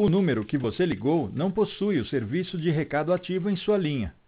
O número que você ligou não possui o serviço de recado ativo em sua linha.